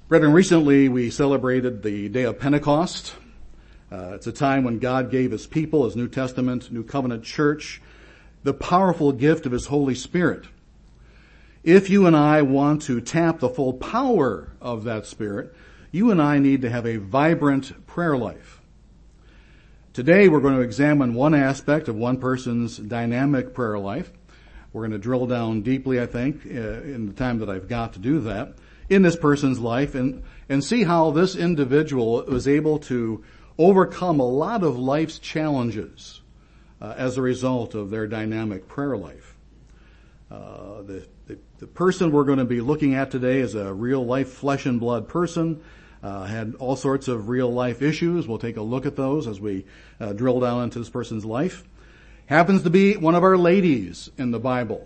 Brethren, recently we celebrated the day of Pentecost. It's a time when God gave His people, His New Testament, New Covenant church, the powerful gift of His Holy Spirit. If you and I want to tap the full power of that Spirit, you and I need to have a vibrant prayer life. Today we're going to examine one aspect of one person's dynamic prayer life. We're going to drill down deeply, I think, in the time that I've got to do that, in this person's life and see how this individual was able to overcome a lot of life's challenges as a result of their dynamic prayer life. The person we're going to be looking at today is a real life flesh and blood person, had all sorts of real life issues. We'll take a look at those as we drill down into this person's life. Happens to be one of our ladies in the Bible.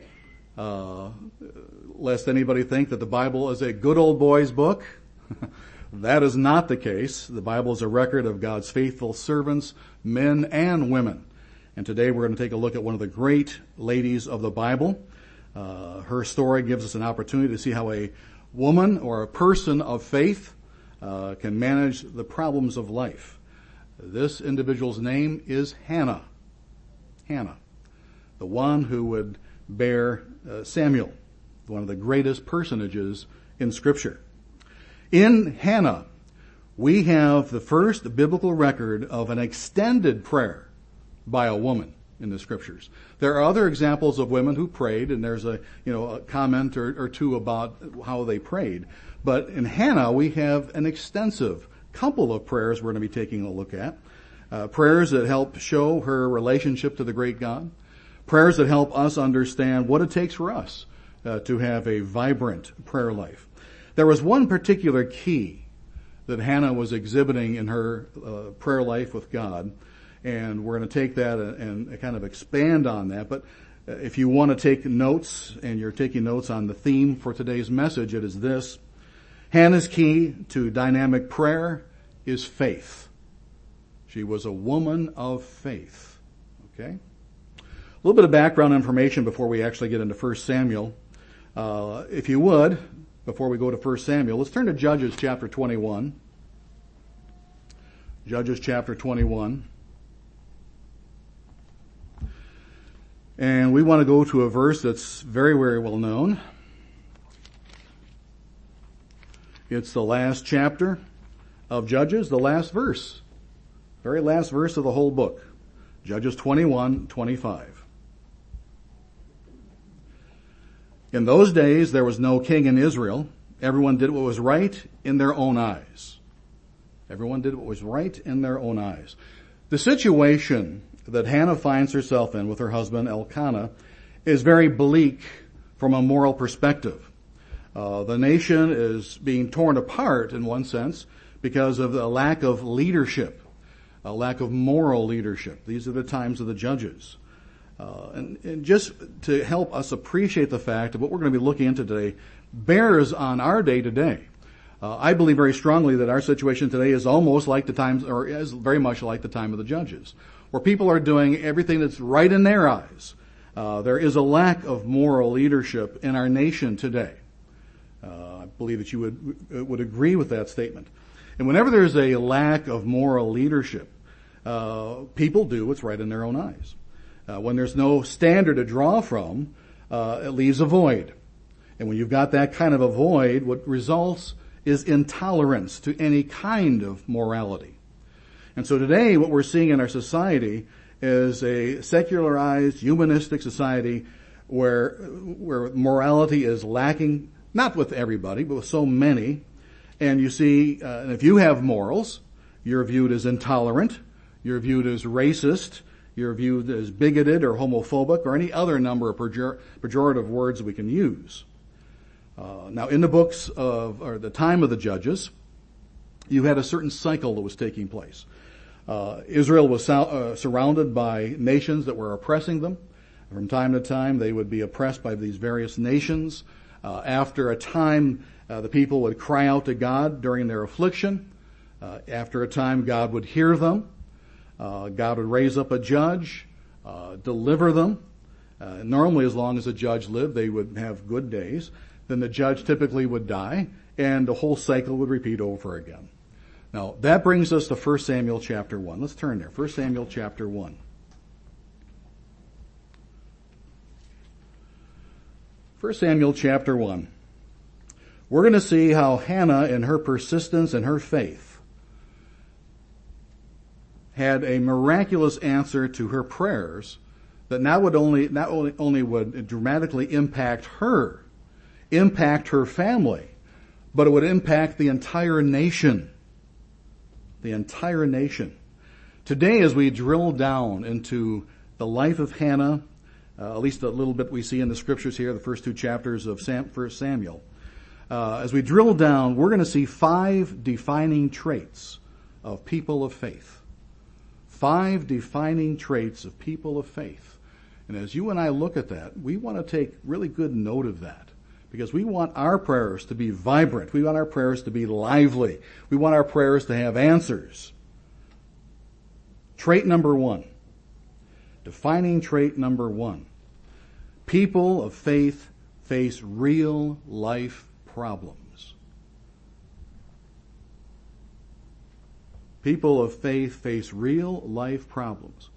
Lest anybody think that the Bible is a good old boy's book. That is not the case. The Bible is a record of God's faithful servants, men and women. And today we're going to take a look at one of the great ladies of the Bible. Her story gives us an opportunity to see how a woman or a person of faith can manage the problems of life. This individual's name is Hannah. Hannah, the one who would bear Samuel, one of the greatest personages in Scripture. In Hannah, we have the first biblical record of an extended prayer by a woman in the Scriptures. There are other examples of women who prayed, and there's a comment or two about how they prayed. But in Hannah, we have an extensive couple of prayers we're going to be taking a look at. Prayers that help show her relationship to the great God. Prayers that help us understand what it takes for us to have a vibrant prayer life. There was one particular key that Hannah was exhibiting in her prayer life with God, and we're going to take that and kind of expand on that. But if you want to take notes, and you're taking notes on the theme for today's message, it is this: Hannah's key to dynamic prayer is faith. She was a woman of faith. Okay? A little bit of background information before we actually get into 1 Samuel. If you would, before we go to 1 Samuel, let's turn to Judges chapter 21. Judges chapter 21. And we want to go to a verse that's very, very well known. It's the last chapter of Judges, the last verse. Very last verse of the whole book. Judges 21:25. In those days, there was no king in Israel. Everyone did what was right in their own eyes. Everyone did what was right in their own eyes. The situation that Hannah finds herself in with her husband Elkanah is very bleak from a moral perspective. The nation is being torn apart in one sense because of the lack of leadership, a lack of moral leadership. These are the times of the judges. And just to help us appreciate the fact of what we're going to be looking into today bears on our day today. I believe very strongly that our situation today is almost like the times, or is very much like the time of the judges, where people are doing everything that's right in their eyes. There is a lack of moral leadership in our nation today. I believe that you would agree with that statement. And whenever there's a lack of moral leadership, people do what's right in their own eyes. When there's no standard to draw from, it leaves a void. And when you've got that kind of a void, what results is intolerance to any kind of morality. And so today, what we're seeing in our society is a secularized, humanistic society where morality is lacking, not with everybody, but with so many. And you see, if you have morals, you're viewed as intolerant, you're viewed as racist, you're viewed as bigoted or homophobic or any other number of pejorative words we can use. Now, in the books or the time of the judges, you had a certain cycle that was taking place. Israel was surrounded by nations that were oppressing them. From time to time, they would be oppressed by these various nations. After a time, the people would cry out to God during their affliction. After a time, God would hear them. God would raise up a judge, deliver them. Normally, as long as the judge lived, they would have good days. Then the judge typically would die, and the whole cycle would repeat over again. Now, that brings us to 1 Samuel chapter 1. Let's turn there. 1 Samuel chapter 1. 1 Samuel chapter 1. We're going to see how Hannah, in her persistence and her faith, had a miraculous answer to her prayers that not only would dramatically impact her family, but it would impact the entire nation. The entire nation. Today, as we drill down into the life of Hannah, at least a little bit we see in the scriptures here, the first two chapters of 1 Samuel, as we drill down, we're going to see 5 defining traits of people of faith. 5 defining traits of people of faith. And as you and I look at that, we want to take really good note of that. Because we want our prayers to be vibrant. We want our prayers to be lively. We want our prayers to have answers. Trait number 1. Defining trait number 1. People of faith face real life problems. People of faith face real life problems.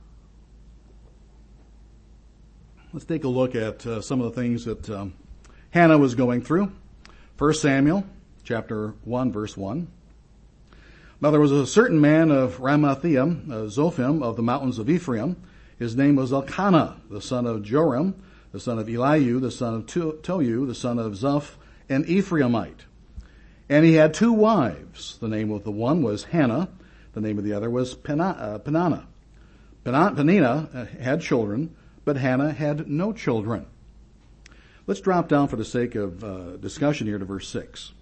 Let's take a look at some of the things that Hannah was going through. 1 Samuel chapter 1 verse 1. Now there was a certain man of Ramathaim, Zophim, of the mountains of Ephraim. His name was Elkanah, the son of Joram, the son of Elihu, the son of Tohu, the son of Zoph, an Ephraimite. And he had 2 wives. The name of the one was Hannah. The name of the other was Peninnah. Peninnah had children, but Hannah had no children. Let's drop down for the sake of discussion here to verse 6.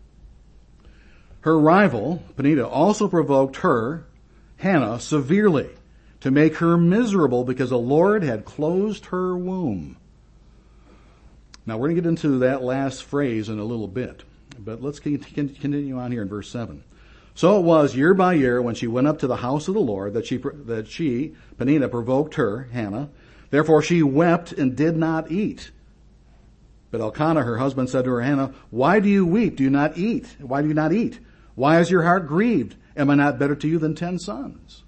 Her rival, Peninnah, also provoked her, Hannah, severely to make her miserable because the Lord had closed her womb. Now we're going to get into that last phrase in a little bit, but let's continue on here in verse 7. So it was year by year when she went up to the house of the Lord that she, Peninnah, provoked her, Hannah. Therefore she wept and did not eat. But Elkanah, her husband, said to her, Hannah, why do you weep? Do you not eat? Why do you not eat? Why is your heart grieved? Am I not better to you than 10 sons?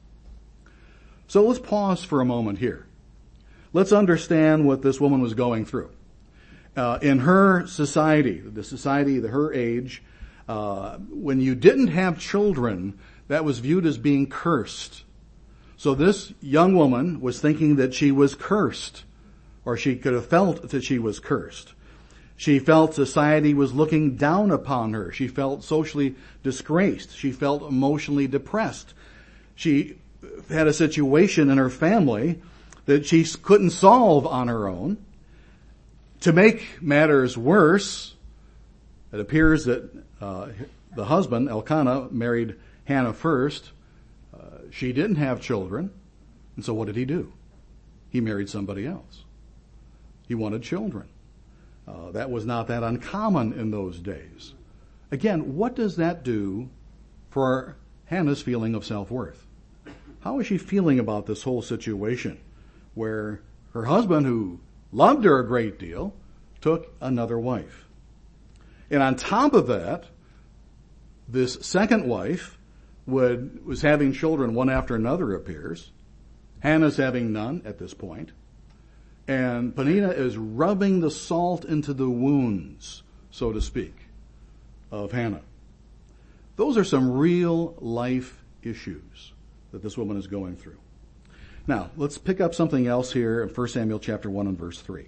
So let's pause for a moment here. Let's understand what this woman was going through. In her society, her age, when you didn't have children, that was viewed as being cursed. So this young woman was thinking that she was cursed, or she could have felt that she was cursed. She felt society was looking down upon her. She felt socially disgraced. She felt emotionally depressed. She had a situation in her family that she couldn't solve on her own. To make matters worse, it appears that the husband, Elkanah, married Hannah first. She didn't have children, and so what did he do? He married somebody else. He wanted children. That was not that uncommon in those days. Again, what does that do for Hannah's feeling of self-worth? How is she feeling about this whole situation where her husband, who loved her a great deal, took another wife? And on top of that, this second wife was having children one after another, appears. Hannah's having none at this point. And Peninnah is rubbing the salt into the wounds, so to speak, of Hannah. Those are some real life issues that this woman is going through. Now, let's pick up something else here in 1 Samuel chapter 1 and verse 3.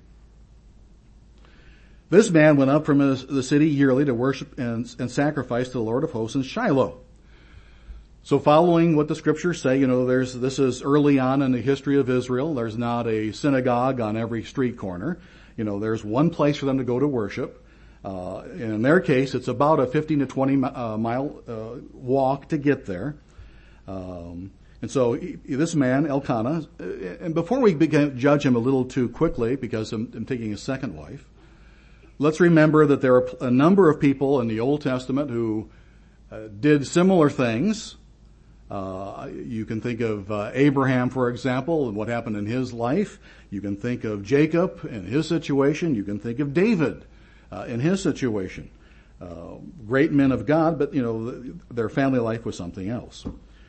This man went up from the city yearly to worship and sacrifice to the Lord of hosts in Shiloh. So following what the scriptures say, this is early on in the history of Israel. There's not a synagogue on every street corner. There's one place for them to go to worship. In their case, it's about a 15 to 20 mile walk to get there. And so this man, Elkanah, and before we begin to judge him a little too quickly, because I'm taking a second wife, let's remember that there are a number of people in the Old Testament who did similar things. You can think of Abraham, for example, and what happened in his life. You can think of Jacob and his situation. You can think of David in his situation. great men of God, but their family life was something else.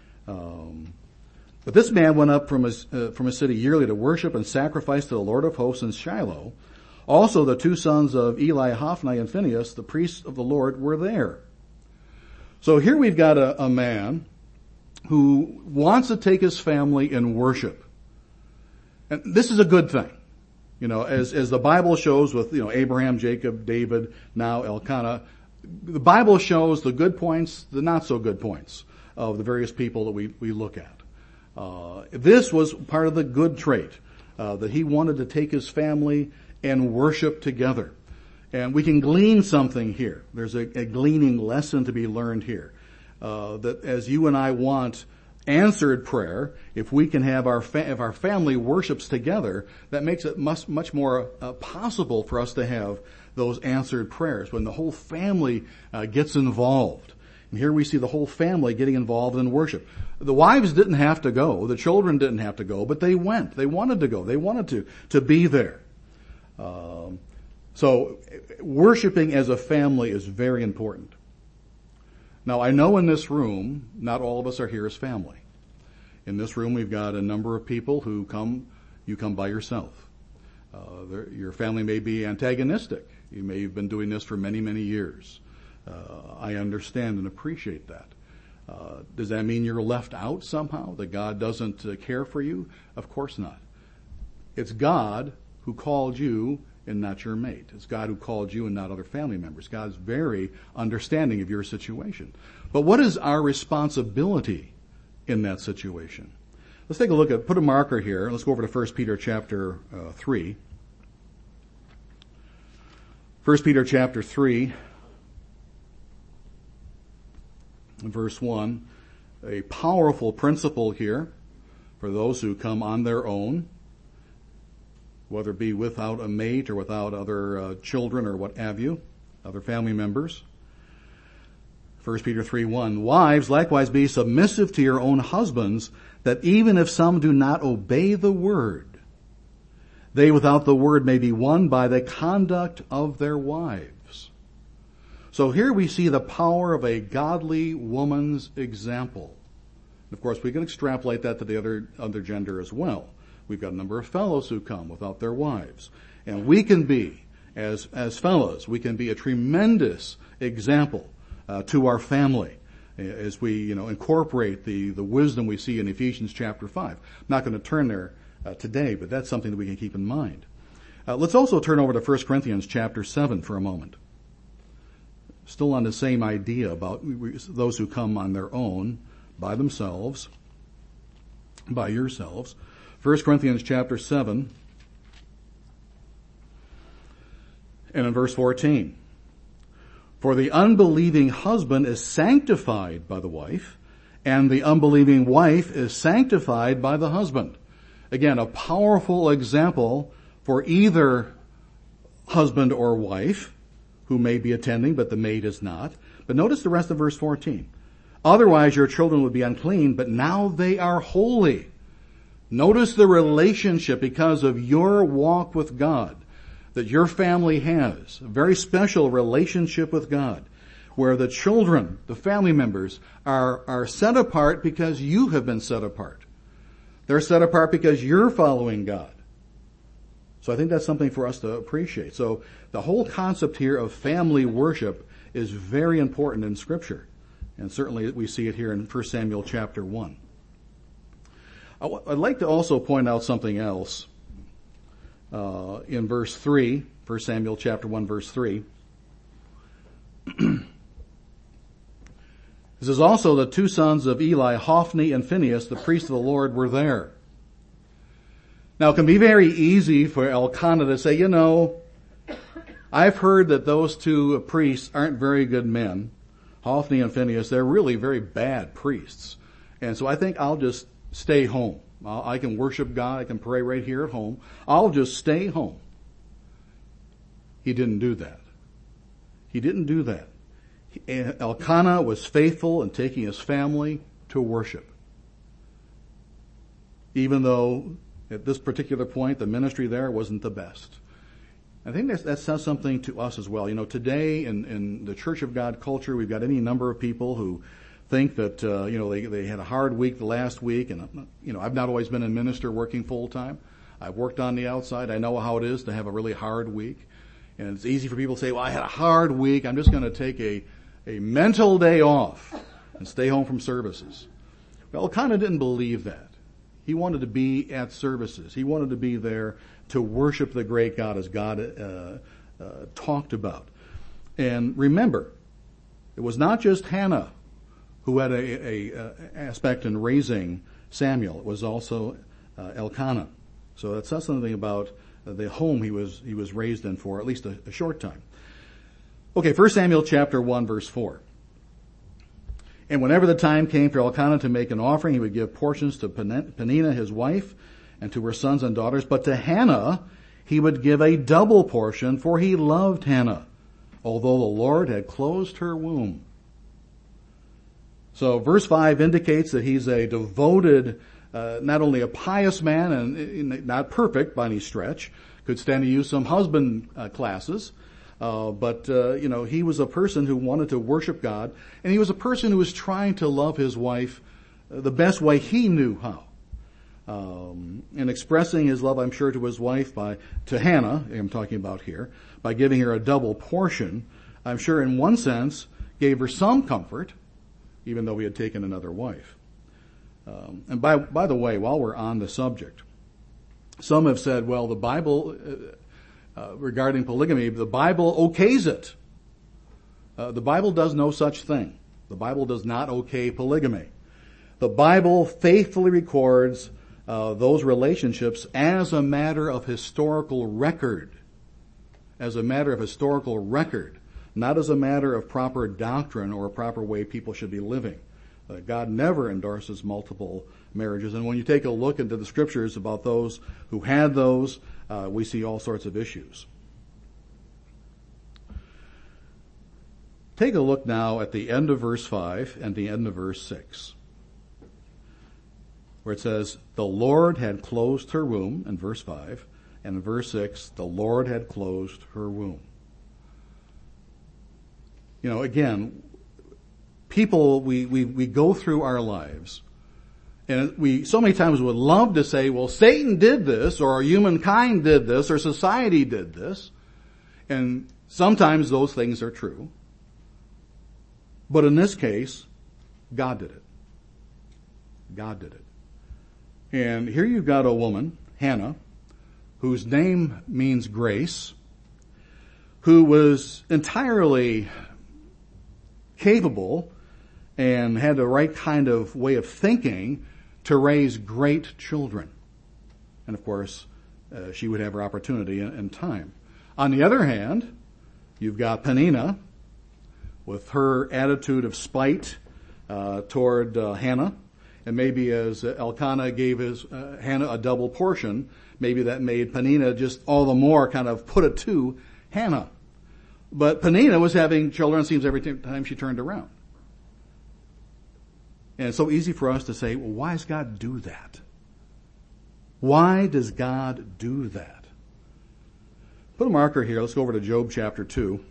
But this man went up from a city yearly to worship and sacrifice to the Lord of hosts in Shiloh. Also the two sons of Eli, Hophni and Phinehas, the priests of the Lord, were there. So here we've got a man who wants to take his family in worship. And this is a good thing. As the Bible shows with, Abraham, Jacob, David, now Elkanah, the Bible shows the good points, the not so good points of the various people that we look at. This was part of the good trait, that he wanted to take his family and worship together. And we can glean something here. There's a gleaning lesson to be learned here. That as you and I want answered prayer, if we can have if our family worships together, that makes it much more possible for us to have those answered prayers when the whole family gets involved. And here we see the whole family getting involved in worship. The wives didn't have to go, the children didn't have to go, but they went. They wanted to go. They wanted to be there. So worshiping as a family is very important. Now, I know in this room, not all of us are here as family. In this room, we've got a number of people who you come by yourself. Your family may be antagonistic. You may have been doing this for many, many years. I understand and appreciate that. Does that mean you're left out somehow? That God doesn't care for you? Of course not. It's God who called you and not your mate. It's God who called you and not other family members. God's very understanding of your situation. But what is our responsibility in that situation? Let's take a look put a marker here. Let's go over to 1 Peter chapter 3. 1 Peter chapter 3, verse 1. A powerful principle here for those who come on their own, whether it be without a mate or without other children or what have you, other family members. 1 Peter 3:1, wives, likewise be submissive to your own husbands, that even if some do not obey the word, they without the word may be won by the conduct of their wives. So here we see the power of a godly woman's example. Of course, we can extrapolate that to the other gender as well. We've got a number of fellows who come without their wives. And we can be, as fellows, we can be a tremendous example to our family as we, incorporate the wisdom we see in Ephesians chapter 5. I'm not going to turn there today, but that's something that we can keep in mind. Let's also turn over to 1 Corinthians chapter 7 for a moment. Still on the same idea about those who come on their own, by themselves, by yourselves. 1 Corinthians chapter 7 and in verse 14. For the unbelieving husband is sanctified by the wife, and the unbelieving wife is sanctified by the husband. Again, a powerful example for either husband or wife who may be attending, but the maid is not. But notice the rest of verse 14. Otherwise your children would be unclean, but now they are holy. Notice the relationship because of your walk with God that your family has. A very special relationship with God where the children, the family members are set apart because you have been set apart. They're set apart because you're following God. So I think that's something for us to appreciate. So the whole concept here of family worship is very important in Scripture. And certainly we see it here in 1 Samuel chapter 1. I'd like to also point out something else in verse 3, 1 Samuel chapter 1 verse 3. This is also the two sons of Eli, Hophni and Phinehas, the priests of the Lord, were there. Now it can be very easy for Elkanah to say, I've heard that those two priests aren't very good men. Hophni and Phinehas, they're really very bad priests. And so I think I'll just stay home. I can worship God. I can pray right here at home. I'll just stay home. He didn't do that. He didn't do that. Elkanah was faithful in taking his family to worship. Even though at this particular point the ministry there wasn't the best. I think that says something to us as well. Today in the Church of God culture, we've got any number of people who think that, they had a hard week the last week. And, I've not always been a minister working full time. I've worked on the outside. I know how it is to have a really hard week. And it's easy for people to say, well, I had a hard week. I'm just going to take a mental day off and stay home from services. Well, Elkanah didn't believe that. He wanted to be at services. He wanted to be there to worship the great God as God talked about. And remember, it was not just Hannah who had a aspect in raising Samuel. It was also Elkanah. So that says something about the home he was raised in for at least a short time. Okay, 1 Samuel chapter 1, verse 4. And whenever the time came for Elkanah to make an offering, he would give portions to Peninnah, his wife, and to her sons and daughters. But to Hannah, he would give a double portion, for he loved Hannah, although the Lord had closed her womb. So verse 5 indicates that he's a devoted, not only a pious man, and not perfect by any stretch, could stand to use some husband classes, but he was a person who wanted to worship God, and he was a person who was trying to love his wife the best way he knew how. And expressing his love, I'm sure, to his wife to Hannah, I'm talking about here, by giving her a double portion, I'm sure in one sense gave her some comfort, even though he had taken another wife. And by the way, while we're on the subject, some have said, well, the Bible, regarding polygamy, the Bible okays it. The Bible does no such thing. The Bible does not okay polygamy. The Bible faithfully records those relationships as a matter of historical record. As a matter of historical record. Not as a matter of proper doctrine or a proper way people should be living. God never endorses multiple marriages. And when you take a look into the scriptures about those who had those, we see all sorts of issues. Take a look now at the end of verse 5 and the end of verse 6. Where it says, the Lord had closed her womb, in verse 5. And in verse 6, the Lord had closed her womb. Again, people, we go through our lives, and we so many times would love to say, well, Satan did this, or humankind did this, or society did this. And sometimes those things are true. But in this case, God did it. God did it. And here you've got a woman, Hannah, whose name means grace, who was entirely capable and had the right kind of way of thinking to raise great children. And of course, she would have her opportunity and time. On the other hand, you've got Peninnah with her attitude of spite toward Hannah. And maybe as Elkanah gave Hannah a double portion, maybe that made Peninnah just all the more kind of put it to Hannah. But Peninnah was having children, it seems, every time she turned around. And it's so easy for us to say, well, why does God do that? Why does God do that? Put a marker here. Let's go over to Job chapter 2.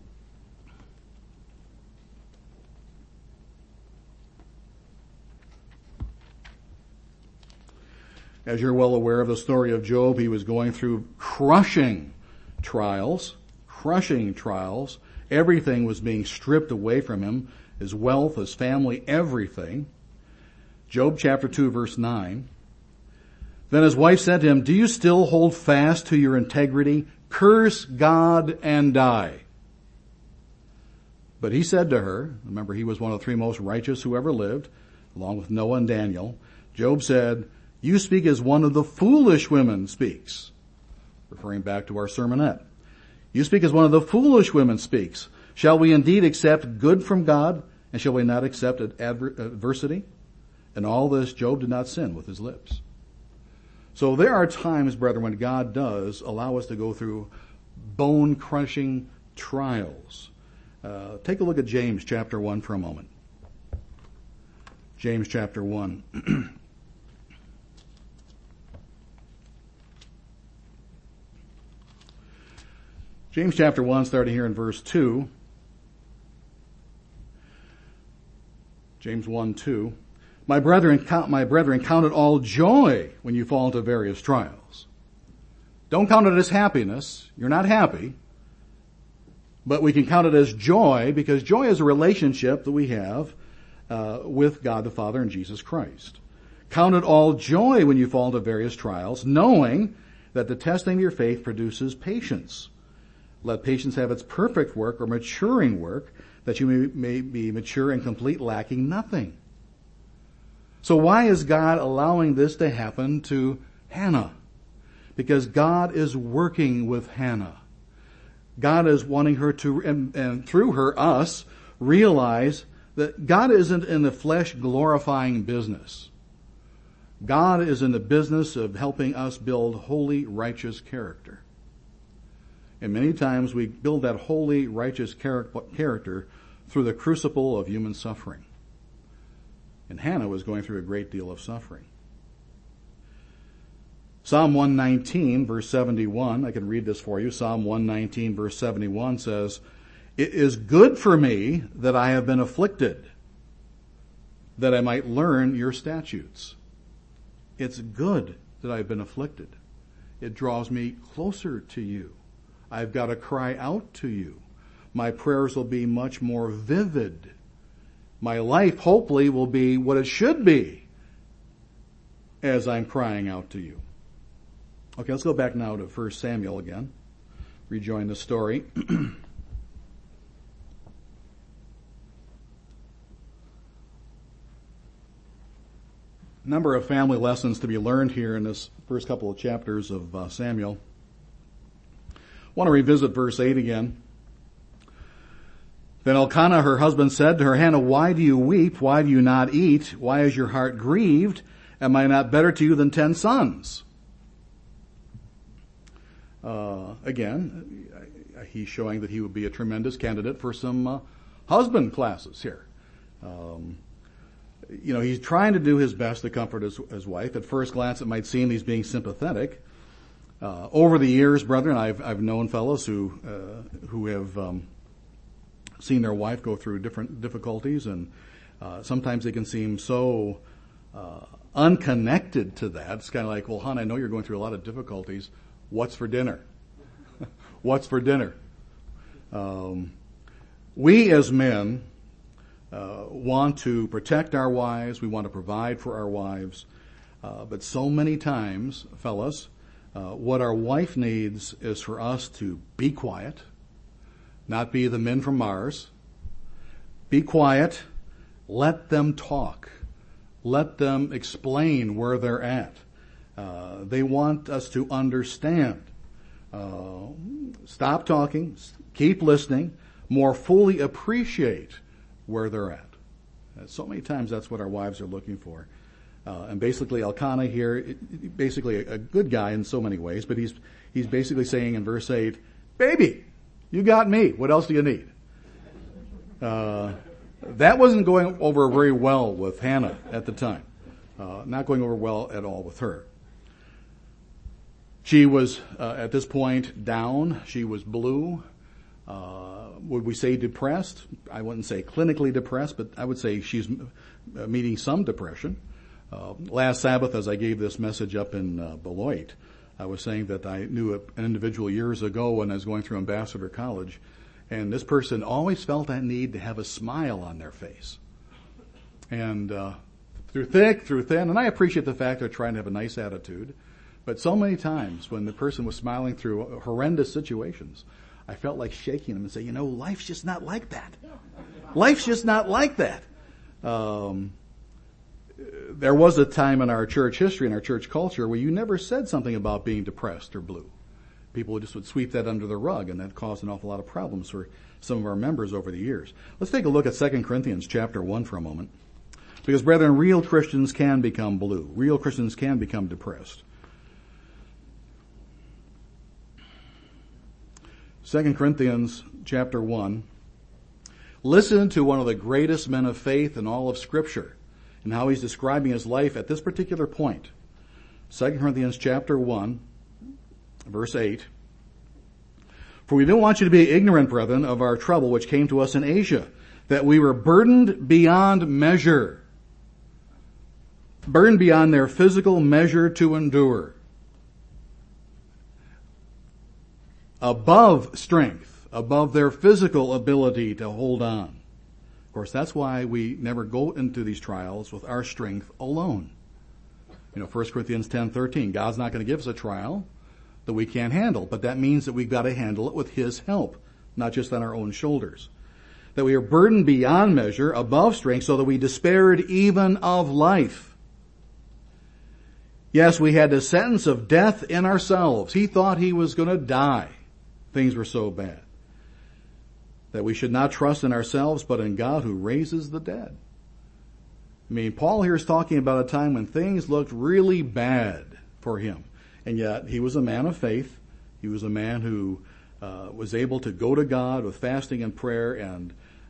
As you're well aware of the story of Job, he was going through crushing trials. Everything was being stripped away from him. His wealth, his family, everything. Job chapter 2 verse 9. Then his wife said to him, do you still hold fast to your integrity? Curse God and die. But he said to her, remember he was one of the three most righteous who ever lived, along with Noah and Daniel. Job said, you speak as one of the foolish women speaks. Referring back to our sermonette. You speak as one of the foolish women speaks. Shall we indeed accept good from God, and shall we not accept adversity? In all this, Job did not sin with his lips. So there are times, brethren, when God does allow us to go through bone-crushing trials. Take a look at James chapter 1 for a moment. James chapter 1. James chapter 1, starting here in verse 2. James 1:2. My brethren, count it all joy when you fall into various trials. Don't count it as happiness. You're not happy. But we can count it as joy, because joy is a relationship that we have with God the Father and Jesus Christ. Count it all joy when you fall into various trials, knowing that the testing of your faith produces patience. Let patience have its perfect work, or maturing work, that you may be mature and complete, lacking nothing. So why is God allowing this to happen to Hannah? Because God is working with Hannah. God is wanting her to, and through her, us, realize that God isn't in the flesh glorifying business. God is in the business of helping us build holy, righteous character. And many times we build that holy, righteous character through the crucible of human suffering. And Hannah was going through a great deal of suffering. Psalm 119, verse 71, I can read this for you. Psalm 119, verse 71 says, "It is good for me that I have been afflicted, that I might learn your statutes." It's good that I've been afflicted. It draws me closer to you. I've got to cry out to you. My prayers will be much more vivid. My life, hopefully, will be what it should be as I'm crying out to you. Okay, let's go back now to 1 Samuel again. Rejoin the story. Number of family lessons to be learned here in this first couple of chapters of Samuel. I want to revisit verse 8 again. Then Elkanah, her husband, said to her, "Hannah, why do you weep? Why do you not eat? Why is your heart grieved? Am I not better to you than 10 sons? Again, he's showing that he would be a tremendous candidate for some husband classes here. He's trying to do his best to comfort his wife. At first glance, it might seem he's being sympathetic. Over the years, brethren, I've known fellows who have seen their wife go through different difficulties, and sometimes they can seem so unconnected to that. It's kind of like, well, hon, I know you're going through a lot of difficulties. What's for dinner? What's for dinner? We as men want to protect our wives. We want to provide for our wives. But so many times, fellas, what our wife needs is for us to be quiet, not be the men from Mars. Be quiet. Let them talk. Let them explain where they're at. They want us to understand. Stop talking. Keep listening. More fully appreciate where they're at. So many times that's what our wives are looking for. And basically Elkanah here, basically a good guy in so many ways, but he's basically saying in verse 8, "Baby, you got me. What else do you need?" That wasn't going over very well with Hannah at the time. Not going over well at all with her. She was, at this point, down. She was blue. Would we say depressed? I wouldn't say clinically depressed, but I would say she's meeting some depression. Last Sabbath, as I gave this message up in Beloit, I was saying that I knew an individual years ago when I was going through Ambassador College, and this person always felt that need to have a smile on their face. And through thick, through thin, and I appreciate the fact they're trying to have a nice attitude, but so many times when the person was smiling through horrendous situations, I felt like shaking them and saying, life's just not like that. Life's just not like that. There was a time in our church history, in our church culture, where you never said something about being depressed or blue. People just would sweep that under the rug, and that caused an awful lot of problems for some of our members over the years. Let's take a look at 2 Corinthians chapter 1 for a moment. Because, brethren, real Christians can become blue. Real Christians can become depressed. 2 Corinthians chapter 1. Listen to one of the greatest men of faith in all of Scripture and how he's describing his life at this particular point. 2 Corinthians chapter 1, verse 8. For we don't want you to be ignorant, brethren, of our trouble which came to us in Asia, that we were burdened beyond measure. Burdened beyond their physical measure to endure. Above strength, above their physical ability to hold on. Of course, that's why we never go into these trials with our strength alone. 1 Corinthians 10:13, God's not going to give us a trial that we can't handle, but that means that we've got to handle it with His help, not just on our own shoulders. That we are burdened beyond measure, above strength, so that we despaired even of life. Yes, we had the sentence of death in ourselves. He thought he was going to die. Things were so bad. That we should not trust in ourselves, but in God who raises the dead. Paul here is talking about a time when things looked really bad for him. And yet, he was a man of faith. He was a man who was able to go to God with fasting and prayer and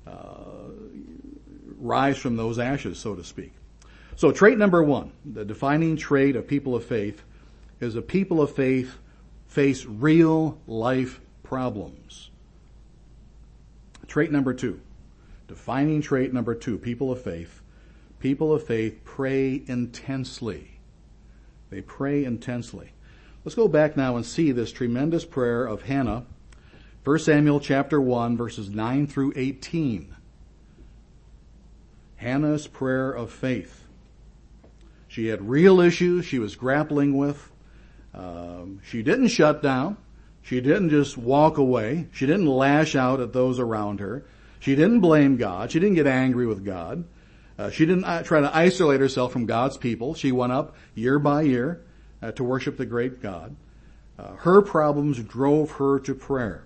rise from those ashes, so to speak. So trait number 1, the defining trait of people of faith, is a people of faith face real life problems. Trait number 2, defining trait number 2, people of faith pray intensely. They pray intensely. Let's go back now and see this tremendous prayer of Hannah. 1 Samuel chapter 1, verses 9 through 18. Hannah's prayer of faith. She had real issues she was grappling with. She didn't shut down. She didn't just walk away. She didn't lash out at those around her. She didn't blame God. She didn't get angry with God. She didn't try to isolate herself from God's people. She went up year by year to worship the great God. Her problems drove her to prayer.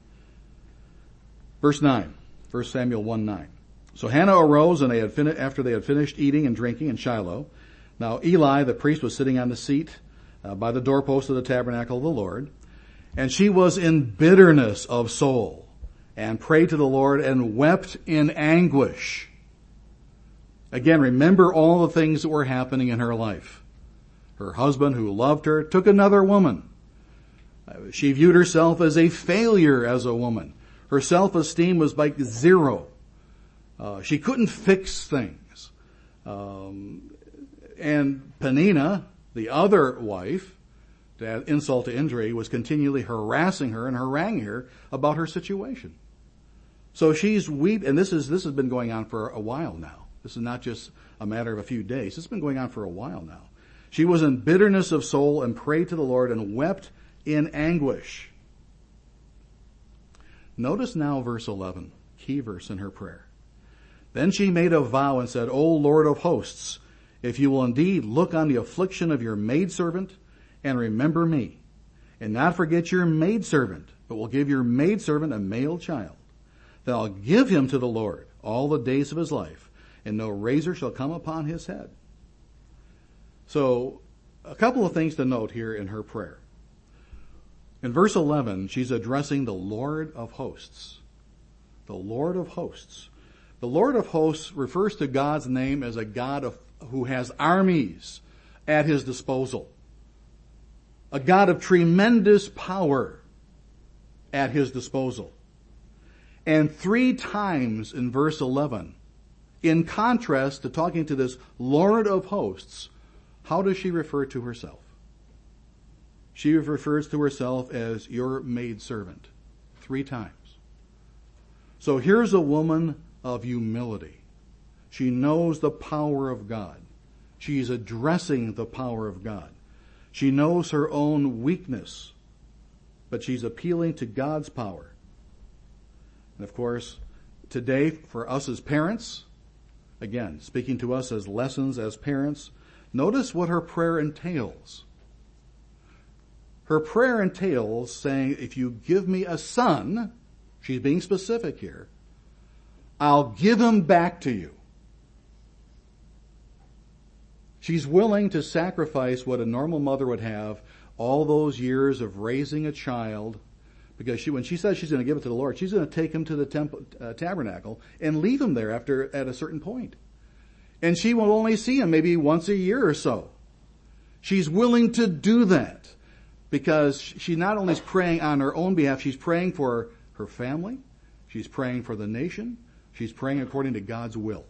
Verse 9, 1 Samuel 1:9. So Hannah arose and after they had finished eating and drinking in Shiloh. Now Eli, the priest, was sitting on the seat by the doorpost of the tabernacle of the Lord. And she was in bitterness of soul and prayed to the Lord and wept in anguish. Again, remember all the things that were happening in her life. Her husband, who loved her, took another woman. She viewed herself as a failure as a woman. Her self-esteem was like zero. She couldn't fix things. And Peninnah, the other wife, to add insult to injury, was continually harassing her and haranguing her about her situation. So she's weeping, and this has been going on for a while now. This is not just a matter of a few days. It's been going on for a while now. She was in bitterness of soul and prayed to the Lord and wept in anguish. Notice now verse 11, key verse in her prayer. Then she made a vow and said, O Lord of hosts, if you will indeed look on the affliction of your maidservant and remember me, and not forget your maidservant, but will give your maidservant a male child, then I'll give him to the Lord all the days of his life, and no razor shall come upon his head. So, a couple of things to note here in her prayer. In verse 11, she's addressing the Lord of hosts. The Lord of hosts. The Lord of hosts refers to God's name as a God who has armies at his disposal. A God of tremendous power at his disposal. And 3 times in verse 11, in contrast to talking to this Lord of hosts, how does she refer to herself? She refers to herself as your maidservant 3 times. So here's a woman of humility. She knows the power of God. She's addressing the power of God. She knows her own weakness, but she's appealing to God's power. And of course, today, for us as parents, again, speaking to us as lessons as parents, notice what her prayer entails. Her prayer entails saying, if you give me a son, she's being specific here, I'll give him back to you. She's willing to sacrifice what a normal mother would have, all those years of raising a child, because when she says she's going to give it to the Lord, she's going to take him to the tabernacle and leave him there at a certain point. And she will only see him maybe once a year or so. She's willing to do that. because she not only is praying on her own behalf, she's praying for her family, she's praying for the nation, she's praying according to God's will.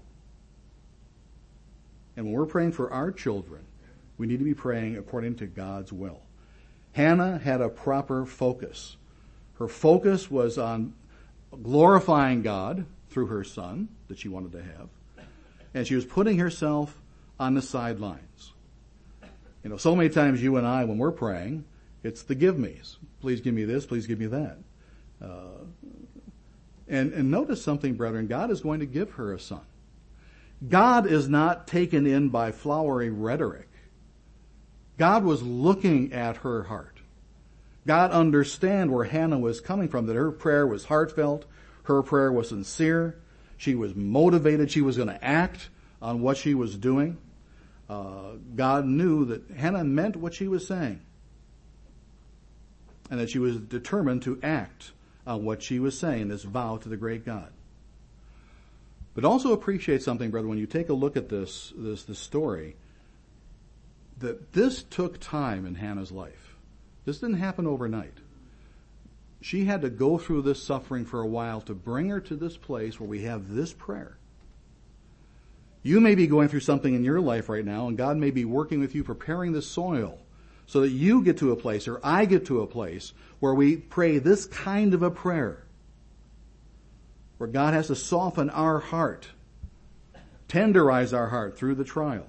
And when we're praying for our children, we need to be praying according to God's will. Hannah had a proper focus. Her focus was on glorifying God through her son that she wanted to have. And she was putting herself on the sidelines. So many times you and I, when we're praying, it's the give me's. Please give me this, please give me that. And notice something, brethren. God is going to give her a son. God is not taken in by flowery rhetoric. God was looking at her heart. God understood where Hannah was coming from, that her prayer was heartfelt, her prayer was sincere, she was motivated, she was going to act on what she was doing. God knew that Hannah meant what she was saying, and that she was determined to act on what she was saying, this vow to the great God. But also appreciate something, brother, when you take a look at this story, that this took time in Hannah's life. This didn't happen overnight. She had to go through this suffering for a while to bring her to this place where we have this prayer. You may be going through something in your life right now, and God may be working with you, preparing the soil so that you get to a place, or I get to a place, where we pray this kind of a prayer, where God has to soften our heart, tenderize our heart through the trial.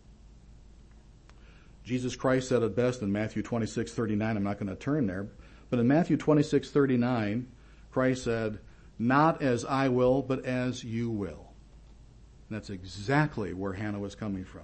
Jesus Christ said it best in Matthew 26:39. I'm not going to turn there. But in Matthew 26:39, Christ said, "Not as I will, but as you will." And that's exactly where Hannah was coming from.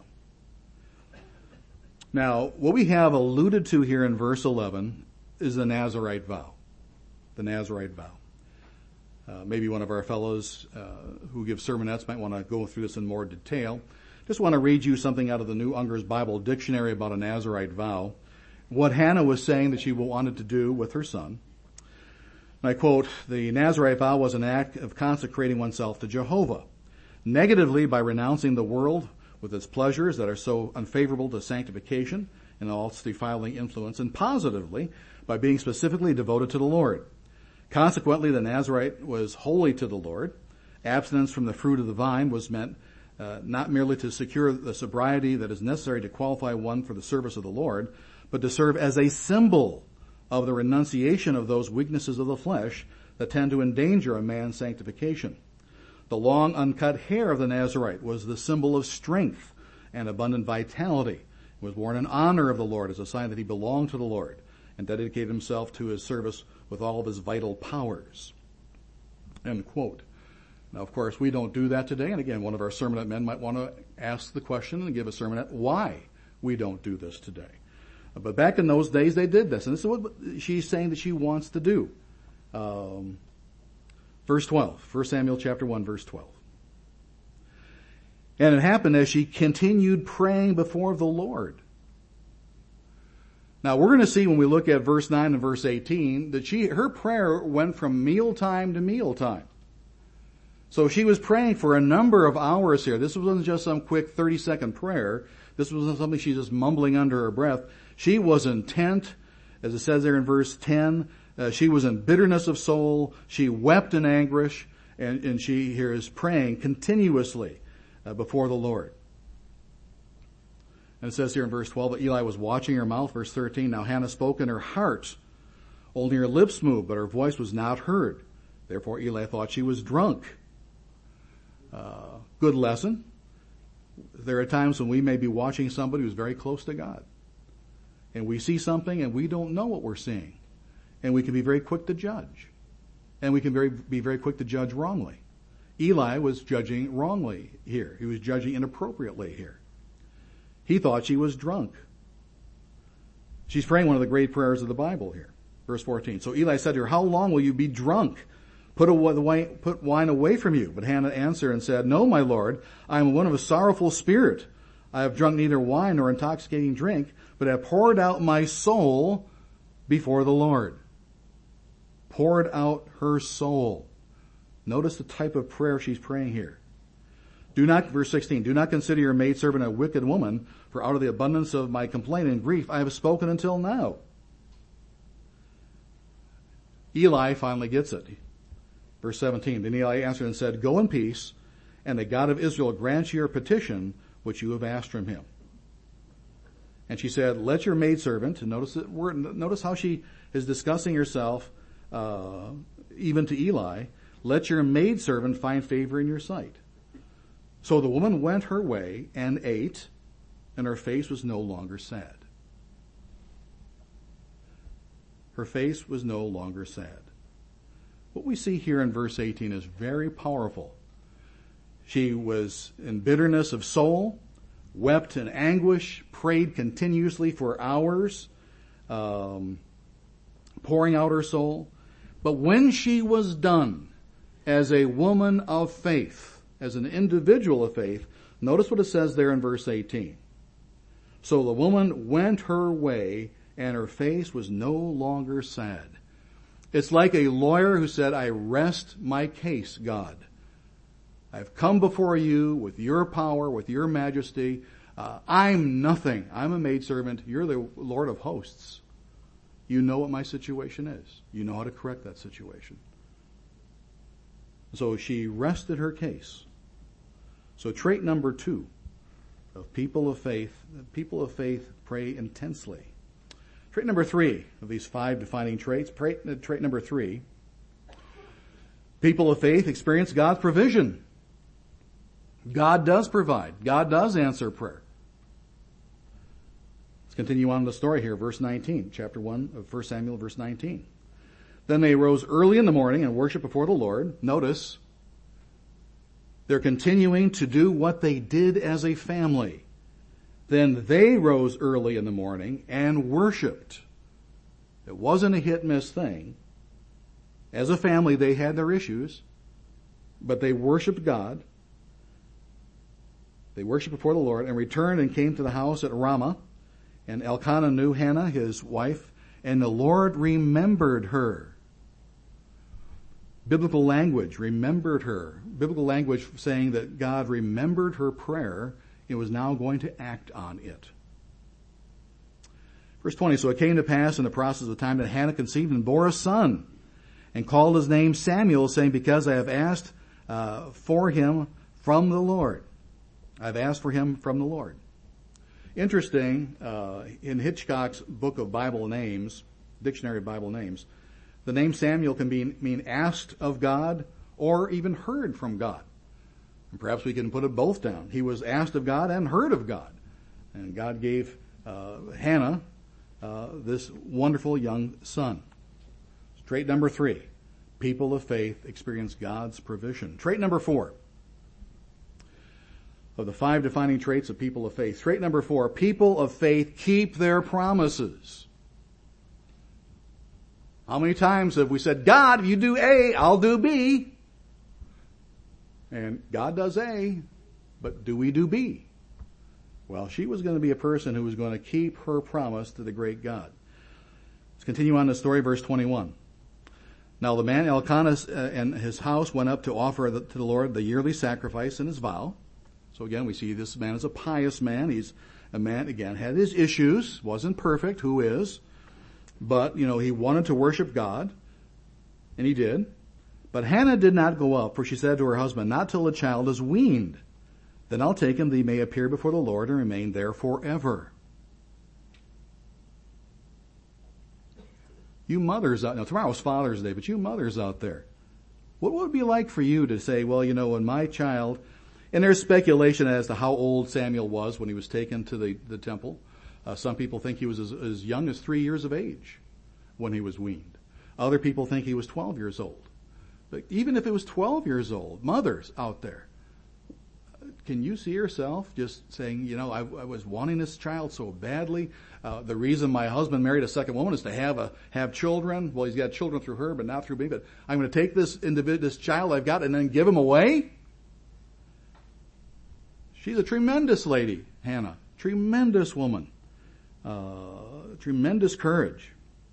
Now, what we have alluded to here in verse 11 is the Nazirite vow. The Nazirite vow. Maybe one of our fellows who give sermonettes might want to go through this in more detail. Just want to read you something out of the New Unger's Bible Dictionary about a Nazirite vow. What Hannah was saying that she wanted to do with her son. And I quote, "The Nazirite vow was an act of consecrating oneself to Jehovah, negatively by renouncing the world with its pleasures that are so unfavorable to sanctification and all its defiling influence, and positively by being specifically devoted to the Lord. Consequently, the Nazirite was holy to the Lord. Abstinence from the fruit of the vine was meant not merely to secure the sobriety that is necessary to qualify one for the service of the Lord, but to serve as a symbol of the renunciation of those weaknesses of the flesh that tend to endanger a man's sanctification. The long uncut hair of the Nazirite was the symbol of strength and abundant vitality. It was worn in honor of the Lord as a sign that he belonged to the Lord and dedicated himself to his service with all of his vital powers." End quote. Now, of course, we don't do that today. And again, one of our sermonette men might want to ask the question and give a sermonette why we don't do this today. But back in those days, they did this. And this is what she's saying that she wants to do. Verse 12, 1 Samuel chapter 1, verse 12. "And it happened as she continued praying before the Lord." Now, we're going to see when we look at verse 9 and verse 18 that her prayer went from mealtime to mealtime. So she was praying for a number of hours here. This wasn't just some quick 30-second prayer. This wasn't something she's just mumbling under her breath. She was intent, as it says there in verse 10. She was in bitterness of soul. She wept in anguish, and she here is praying continuously before the Lord. And it says here in verse 12 that Eli was watching her mouth. Verse 13, "Now Hannah spoke in her heart. Only her lips moved, but her voice was not heard. Therefore Eli thought she was drunk." Good lesson. There are times when we may be watching somebody who's very close to God. And we see something and we don't know what we're seeing. And we can be very quick to judge. And we can be very quick to judge wrongly. Eli was judging wrongly here. He was judging inappropriately here. He thought she was drunk. She's praying one of the great prayers of the Bible here. Verse 14. "So Eli said to her, 'How long will you be drunk? Put wine away from you.' But Hannah answered and said, 'No, my Lord, I am one of a sorrowful spirit. I have drunk neither wine nor intoxicating drink, but have poured out my soul before the Lord.'" Poured out her soul. Notice the type of prayer she's praying here. Verse 16, "Do not consider your maidservant a wicked woman, for out of the abundance of my complaint and grief I have spoken until now." Eli finally gets it. Verse 17, then Eli answered and said, go in peace, and the God of Israel grant you your petition which you have asked from him. And she said, let your maidservant, and notice how she is discussing herself, even to Eli, let your maidservant find favor in your sight. So the woman went her way and ate, and her face was no longer sad. Her face was no longer sad. What we see here in verse 18 is very powerful. She was in bitterness of soul, wept in anguish, prayed continuously for hours, pouring out her soul. But when she was done, as a woman of faith, as an individual of faith, notice what it says there in verse 18. So the woman went her way, and her face was no longer sad. It's like a lawyer who said, I rest my case, God. I've come before you with your power, with your majesty. I'm nothing. I'm a maidservant. You're the Lord of hosts. You know what my situation is. You know how to correct that situation. So she rested her case. So trait number 2 of people of faith pray intensely. Trait number 3 of these 5 defining traits, trait number 3, people of faith experience God's provision. God does provide. God does answer prayer. Let's continue on the story here, verse 19, chapter 1 of 1 Samuel, verse 19. Then they rose early in the morning and worshiped before the Lord. Notice, they're continuing to do what they did as a family. Then they rose early in the morning and worshiped. It wasn't a hit-miss thing. As a family, they had their issues, but they worshiped God. They worshiped before the Lord and returned and came to the house at Ramah. And Elkanah knew Hannah, his wife, and the Lord remembered her. Biblical language, remembered her. Biblical language saying that God remembered her prayer and was now going to act on it. Verse 20, so it came to pass in the process of time that Hannah conceived and bore a son and called his name Samuel, saying, because I have asked for him from the Lord. I've asked for him from the Lord. Interesting, in Hitchcock's book of Bible names, Dictionary of Bible Names, the name Samuel can mean asked of God or even heard from God. And perhaps we can put it both down. He was asked of God and heard of God. And God gave Hannah this wonderful young son. Trait number 3, people of faith experience God's provision. Trait number 4 of the 5 defining traits of people of faith. Trait number 4, people of faith keep their promises. How many times have we said, God, if you do A, I'll do B? And God does A, but do we do B? Well, she was going to be a person who was going to keep her promise to the great God. Let's continue on the story, verse 21. Now the man Elkanah and his house went up to offer to the Lord the yearly sacrifice and his vow. So again, we see this man is a pious man. He's a man, again, had his issues, wasn't perfect, who is? But, he wanted to worship God, and he did. But Hannah did not go up, for she said to her husband, not till the child is weaned. Then I'll take him that he may appear before the Lord and remain there forever. You mothers out now, tomorrow's Father's Day, but you mothers out there, what would it be like for you to say, well, when my child, and there's speculation as to how old Samuel was when he was taken to the temple. Some people think he was as young as 3 years of age when he was weaned. Other people think he was 12 years old. But even if it was 12 years old, mothers out there, can you see yourself just saying, I was wanting this child so badly. The reason my husband married a second woman is to have children. Well, he's got children through her, but not through me. But I'm going to take this child I've got and then give him away. She's a tremendous lady, Hannah. Tremendous woman. Tremendous courage.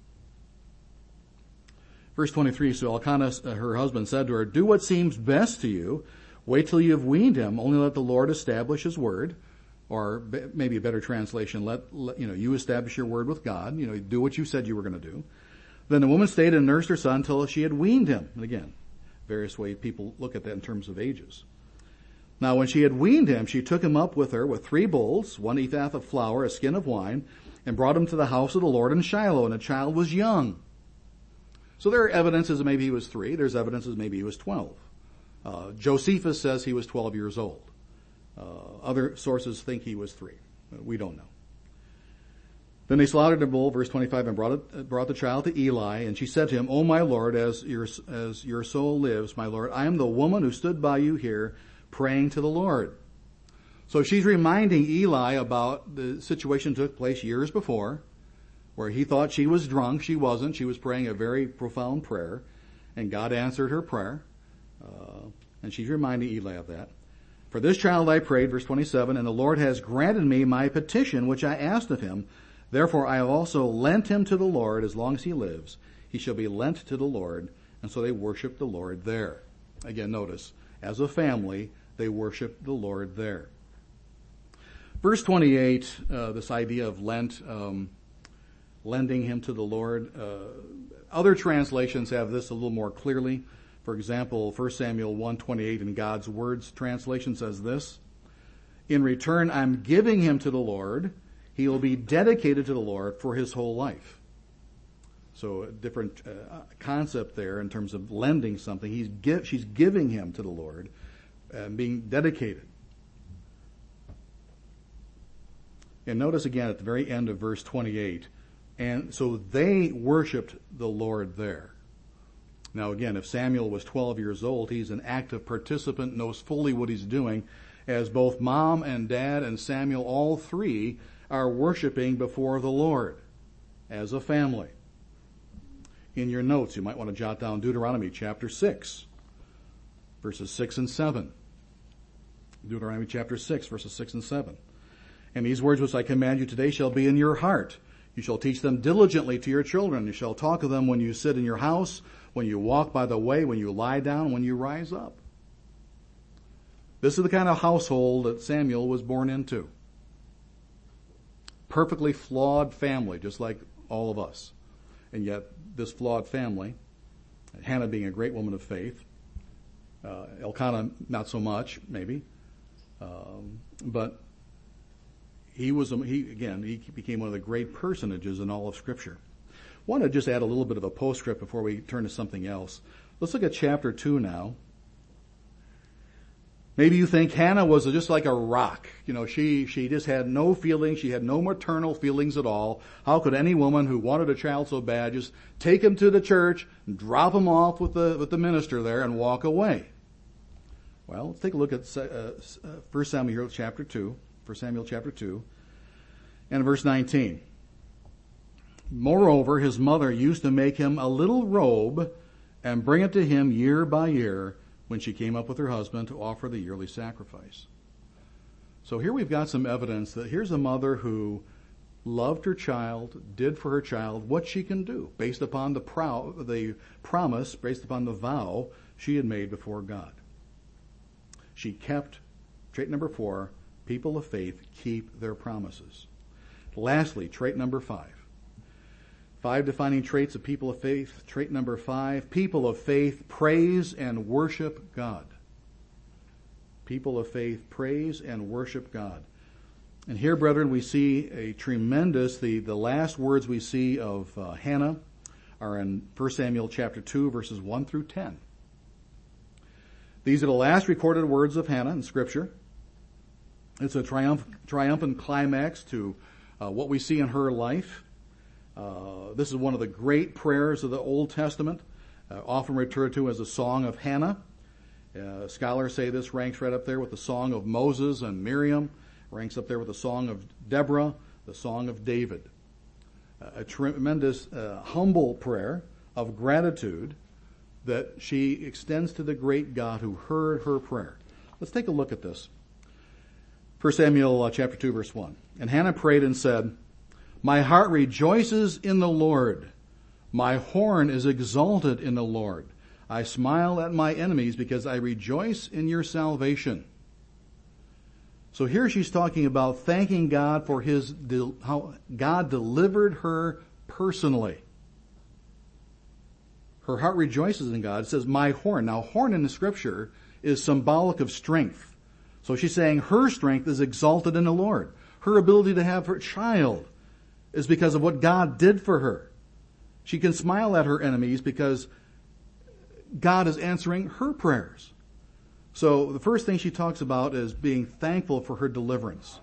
Verse 23, so Elkanah, her husband, said to her, do what seems best to you. Wait till you have weaned him. Only let the Lord establish his word. Or maybe a better translation, let you establish your word with God. Do what you said you were going to do. Then the woman stayed and nursed her son until she had weaned him. And again, various ways people look at that in terms of ages. Now when she had weaned him, she took him up with her with 3 bulls, 1 ephah of flour, a skin of wine, and brought him to the house of the Lord in Shiloh, and the child was young. So there are evidences that maybe he was 3. There's evidences maybe he was 12. Josephus says he was 12 years old. Other sources think he was 3. We don't know. Then they slaughtered the bull, verse 25, and brought the child to Eli, and she said to him, "O my Lord, as your soul lives, my Lord, I am the woman who stood by you here praying to the Lord." So she's reminding Eli about the situation that took place years before, where he thought she was drunk. She wasn't. She was praying a very profound prayer, and God answered her prayer. And she's reminding Eli of that. "For this child I prayed," verse 27, "and the Lord has granted me my petition which I asked of him. Therefore I have also lent him to the Lord. As long as he lives, he shall be lent to the Lord." And so they worship the Lord there. Again, notice, as a family, they worship the Lord there. Verse 28, this idea of lent, lending him to the Lord. Other translations have this a little more clearly. For example, 1 Samuel 1:28 in God's Words translation says this: "In return, I'm giving him to the Lord. He will be dedicated to the Lord for his whole life." So a different concept there in terms of lending something. She's giving him to the Lord and being dedicated. And notice again at the very end of verse 28, and so they worshiped the Lord there. Now again, if Samuel was 12 years old, he's an active participant, knows fully what he's doing, as both mom and dad and Samuel, all 3, are worshiping before the Lord as a family. In your notes, you might want to jot down Deuteronomy chapter 6, verses 6 and 7. Deuteronomy chapter 6, verses 6 and 7. "And these words which I command you today shall be in your heart. You shall teach them diligently to your children. You shall talk of them when you sit in your house, when you walk by the way, when you lie down, when you rise up." This is the kind of household that Samuel was born into. Perfectly flawed family, just like all of us. And yet, this flawed family, Hannah being a great woman of faith, Elkanah not so much, maybe, but he became one of the great personages in all of Scripture. I want to just add a little bit of a postscript before we turn to something else. Let's look at chapter 2 now. Maybe you think Hannah was just like a rock. She just had no feelings. She had no maternal feelings at all. How could any woman who wanted a child so bad just take him to the church, drop him off with the minister there, and walk away? Well, let's take a look at 1 Samuel chapter 2. 1 Samuel chapter 2 and verse 19. "Moreover, his mother used to make him a little robe and bring it to him year by year when she came up with her husband to offer the yearly sacrifice." So here we've got some evidence that here's a mother who loved her child, did for her child what she can do based upon the promise, based upon the vow she had made before God. She kept, trait number 4, people of faith keep their promises. Lastly, trait number 5. 5 defining traits of people of faith. Trait number 5, people of faith praise and worship God. People of faith praise and worship God. And here, brethren, we see a tremendous, the last words we see of Hannah are in 1 Samuel chapter 2, verses 1 through 10. These are the last recorded words of Hannah in Scripture. It's a triumphant climax to what we see in her life. This is one of the great prayers of the Old Testament, often referred to as the Song of Hannah. Scholars say this ranks right up there with the Song of Moses and Miriam, ranks up there with the Song of Deborah, the Song of David. A tremendous, humble prayer of gratitude that she extends to the great God who heard her prayer. Let's take a look at this. 1 Samuel chapter 2, verse 1. "And Hannah prayed and said, My heart rejoices in the Lord. My horn is exalted in the Lord. I smile at my enemies because I rejoice in your salvation." So here she's talking about thanking God for how God delivered her personally. Her heart rejoices in God. It says, my horn. Now, horn in the scripture is symbolic of strength. So she's saying her strength is exalted in the Lord. Her ability to have her child is because of what God did for her. She can smile at her enemies because God is answering her prayers. So the first thing she talks about is being thankful for her deliverance.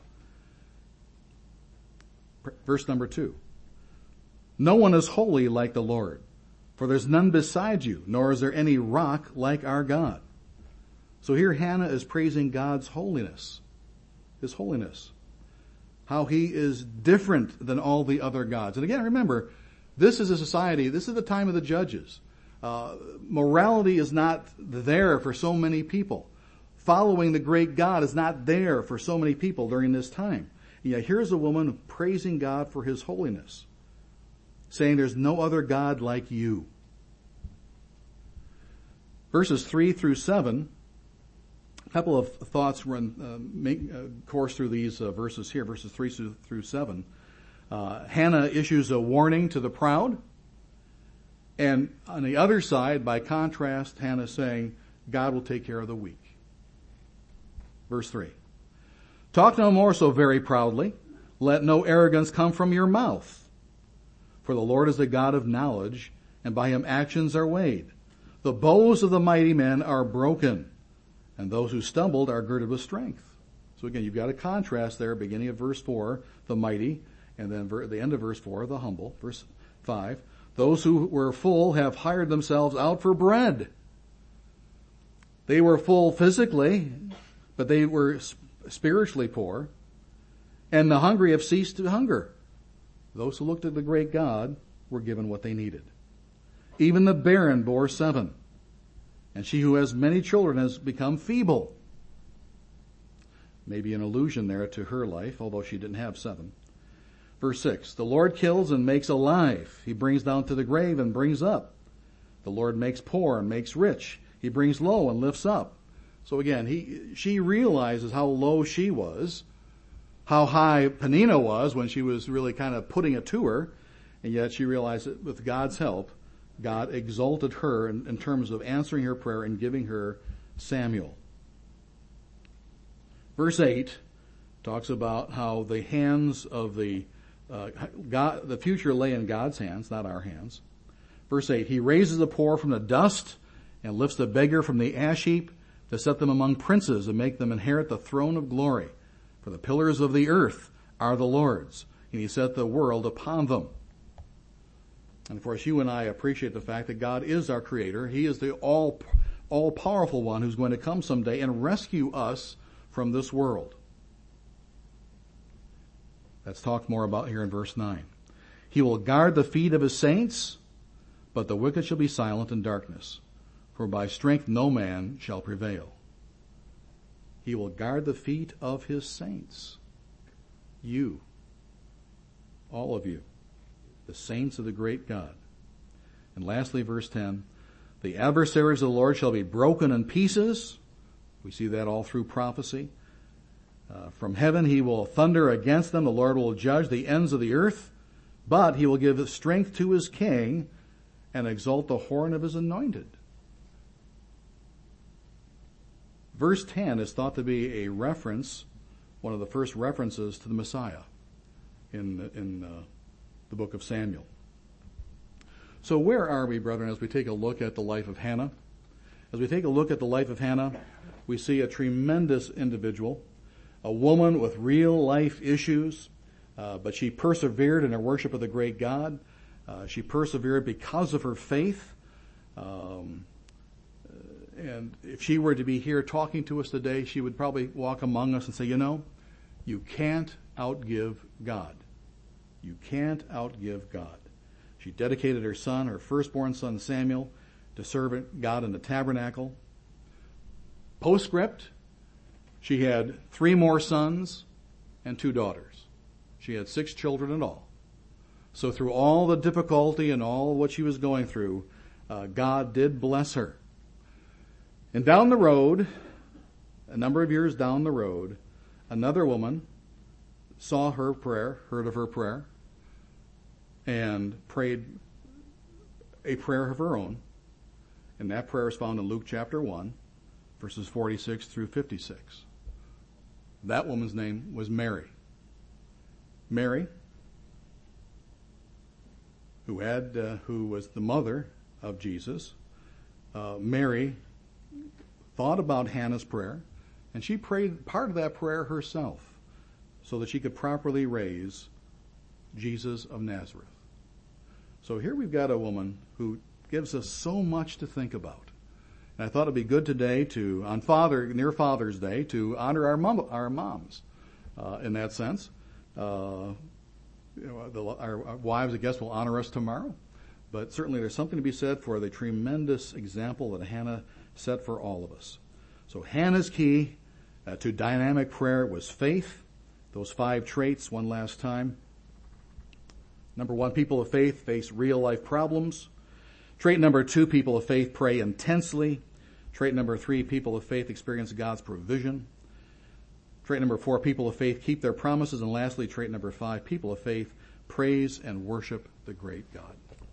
Verse number 2. No one is holy like the Lord, for there's none beside you, nor is there any rock like our God. So here Hannah is praising God's holiness, His holiness, how He is different than all the other gods. And again, remember, this is a society, this is the time of the judges. Morality is not there for so many people. Following the great God is not there for so many people during this time. And yet here's a woman praising God for His holiness, saying there's no other God like you. Verses 3 through 7, a couple of thoughts course through these verses here, verses 3 through 7. Hannah issues a warning to the proud. And on the other side, by contrast, Hannah is saying, God will take care of the weak. Verse 3. Talk no more so very proudly. Let no arrogance come from your mouth. For the Lord is the God of knowledge, and by Him actions are weighed. The bows of the mighty men are broken, and those who stumbled are girded with strength. So again, you've got a contrast there, beginning of verse 4, the mighty, and then the end of verse 4, the humble. Verse 5, those who were full have hired themselves out for bread. They were full physically, but they were spiritually poor, and the hungry have ceased to hunger. Those who looked at the great God were given what they needed. Even the barren bore 7, and she who has many children has become feeble. Maybe an allusion there to her life, although she didn't have 7. Verse 6, the Lord kills and makes alive. He brings down to the grave and brings up. The Lord makes poor and makes rich. He brings low and lifts up. So again, she realizes how low she was, how high Peninnah was when she was really kind of putting it to her, and yet she realized that with God's help, God exalted her in terms of answering her prayer and giving her Samuel. Verse 8 talks about how the hands of the future lay in God's hands, not our hands. Verse 8, He raises the poor from the dust and lifts the beggar from the ash heap to set them among princes and make them inherit the throne of glory. For the pillars of the earth are the Lord's, and He set the world upon them. And of course, you and I appreciate the fact that God is our Creator. He is the all-powerful one who's going to come someday and rescue us from this world. That's talked more about here in verse 9. He will guard the feet of His saints, but the wicked shall be silent in darkness, for by strength no man shall prevail. He will guard the feet of His saints. You. All of you. The saints of the great God. And lastly, verse 10, the adversaries of the Lord shall be broken in pieces. We see that all through prophecy. From heaven He will thunder against them. The Lord will judge the ends of the earth, but He will give strength to His king and exalt the horn of His anointed. Verse 10 is thought to be a reference, one of the first references to the Messiah in the book of Samuel. So where are we, brethren, as we take a look at the life of Hannah? As we take a look at the life of Hannah, we see a tremendous individual, a woman with real life issues, but she persevered in her worship of the great God. She persevered because of her faith. And if she were to be here talking to us today, she would probably walk among us and say, you can't outgive God. You can't outgive God. She dedicated her son, her firstborn son Samuel, to serve God in the tabernacle. Postscript, she had 3 more sons and 2 daughters. She had 6 children in all. So through all the difficulty and all what she was going through, God did bless her. And down the road, a number of years down the road, another woman saw her prayer, heard of her prayer, and prayed a prayer of her own And that prayer is found in Luke chapter 1, verses 46 through 56. That woman's name was Mary. Mary, who was the mother of Jesus. Mary thought about Hannah's prayer, and she prayed part of that prayer herself so that she could properly raise Jesus of Nazareth. So here we've got a woman who gives us so much to think about. And I thought it'd be good today near Father's Day, to honor our moms in that sense. Our wives, I guess, will honor us tomorrow. But certainly there's something to be said for the tremendous example that Hannah set for all of us. So Hannah's key to dynamic prayer was faith. Those 5 traits one last time. Number 1, people of faith face real life problems. Trait number 2, people of faith pray intensely. Trait number 3, people of faith experience God's provision. Trait number 4, people of faith keep their promises. And lastly, trait number 5, people of faith praise and worship the great God.